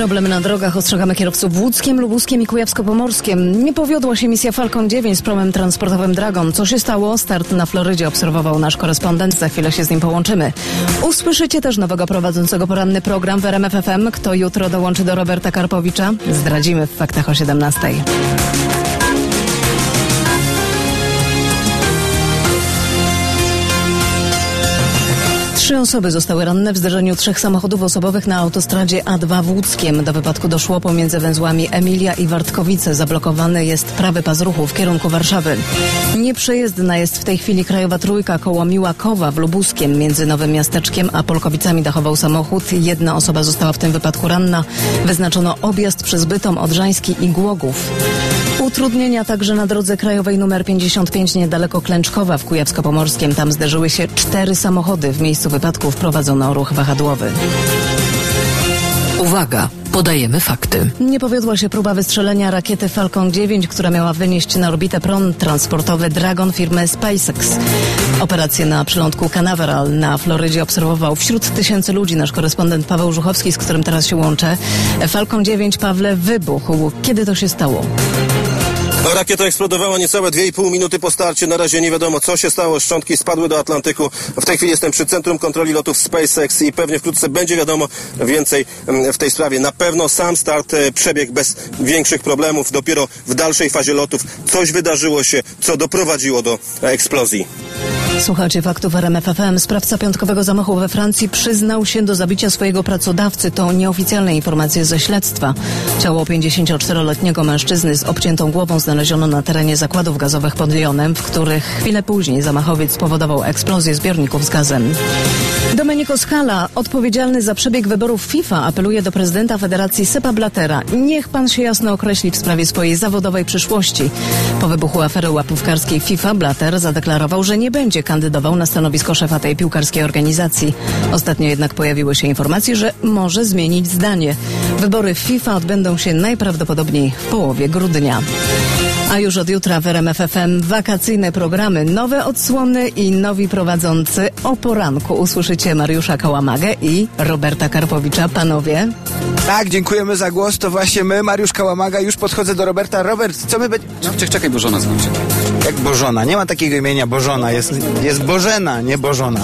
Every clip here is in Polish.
Problemy na drogach ostrzegamy kierowców w Łódzkiem, Lubuskiem i Kujawsko-Pomorskiem. Nie powiodła się misja Falcon 9 z promem transportowym Dragon. Co się stało? Start na Florydzie obserwował nasz korespondent. Za chwilę się z nim połączymy. Usłyszycie też nowego prowadzącego poranny program w RMF FM. Kto jutro dołączy do Roberta Karpowicza? Zdradzimy w faktach o 17:00. 3 osoby zostały ranne w zderzeniu 3 samochodów osobowych na autostradzie A2 w Łódzkiem. Do wypadku doszło pomiędzy węzłami Emilia i Wartkowice. Zablokowany jest prawy pas ruchu w kierunku Warszawy. Nieprzejezdna jest w tej chwili krajowa trójka koło Miłakowa w Lubuskiem. Między Nowym Miasteczkiem a Polkowicami dachował samochód. 1 osoba została w tym wypadku ranna. Wyznaczono objazd przez Bytom, Odrzański i Głogów. Utrudnienia także na drodze krajowej nr 55 niedaleko Klęczkowa w Kujawsko-Pomorskiem. Tam zderzyły się 4 samochody. W miejscu wypadku wprowadzono ruch wahadłowy. Uwaga! Podajemy fakty. Nie powiodła się próba wystrzelenia rakiety Falcon 9, która miała wynieść na orbitę prom transportowy Dragon firmy SpaceX. Operację na przylądku Canaveral na Florydzie obserwował wśród tysięcy ludzi nasz korespondent Paweł Żuchowski, z którym teraz się łączę. Falcon 9, Pawle, wybuchł. Kiedy to się stało? Rakieta eksplodowała niecałe 2,5 minuty po starcie. Na razie nie wiadomo, co się stało. Szczątki spadły do Atlantyku. W tej chwili jestem przy Centrum Kontroli Lotów SpaceX i pewnie wkrótce będzie wiadomo więcej w tej sprawie. Na pewno sam start przebiegł bez większych problemów. Dopiero w dalszej fazie lotów coś wydarzyło się, co doprowadziło do eksplozji. Słuchajcie faktów RMF FM. Sprawca piątkowego zamachu we Francji przyznał się do zabicia swojego pracodawcy. To nieoficjalne informacje ze śledztwa. Ciało 54-letniego mężczyzny z obciętą głową znaleziono na terenie zakładów gazowych pod Lyonem, w których chwilę później zamachowiec spowodował eksplozję zbiorników z gazem. Domenico Scala, odpowiedzialny za przebieg wyborów FIFA, apeluje do prezydenta Federacji Seppa Blattera. Niech pan się jasno określi w sprawie swojej zawodowej przyszłości. Po wybuchu afery łapówkarskiej FIFA Blatter zadeklarował, że nie będzie kandydował na stanowisko szefa tej piłkarskiej organizacji. Ostatnio jednak pojawiły się informacje, że może zmienić zdanie. Wybory w FIFA odbędą się najprawdopodobniej w połowie grudnia. A już od jutra w RMF FM wakacyjne programy, nowe odsłony i nowi prowadzący. O poranku usłyszycie Mariusza Kałamagę i Roberta Karpowicza. Panowie? Tak, dziękujemy za głos. To właśnie my, Mariusz Kałamaga. Już podchodzę do Roberta. Robert, co my będziemy... No, czekaj, Bożona skończy. Jak Bożona? Nie ma takiego imienia Bożona. Jest Bożena, nie Bożona.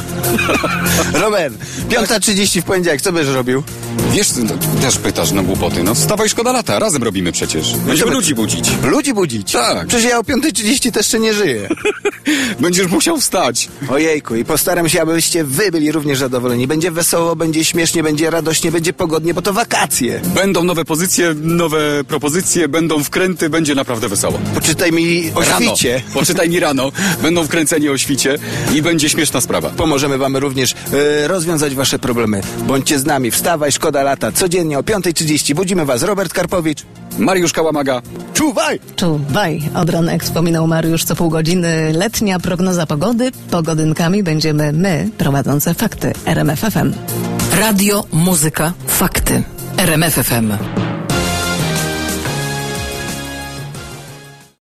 Robert, 5:30 w poniedziałek. Co będziesz robił? Wiesz, też pytasz na głupoty. No wstawaj, szkoda lata. Razem robimy przecież. Będziemy ludzi budzić. Ludzi budzić? Tak. Przecież ja o 5:30 też jeszcze nie żyję. Będziesz musiał wstać. Ojejku, i postaram się, abyście wy byli również zadowoleni. Będzie wesoło, będzie śmiesznie, będzie radośnie, będzie pogodnie, bo to wakacje. Będą nowe pozycje, nowe propozycje, będą wkręty, będzie naprawdę wesoło. Poczytaj mi o świcie. Poczytaj mi rano. Będą wkręceni o świcie i będzie śmieszna sprawa. Pomożemy wam również rozwiązać wasze problemy. Bądźcie z nami. Wstawaj, szkoda lata. Codziennie o 5:30 budzimy was Robert Karpowicz, Mariusz Kałamaga. Czuwaj! Czuwaj! Od rana, jak wspominał Mariusz, co pół godziny letnia prognoza pogody. Pogodynkami będziemy my, prowadzące fakty RMF FM. Radio, muzyka, fakty. RMF FM.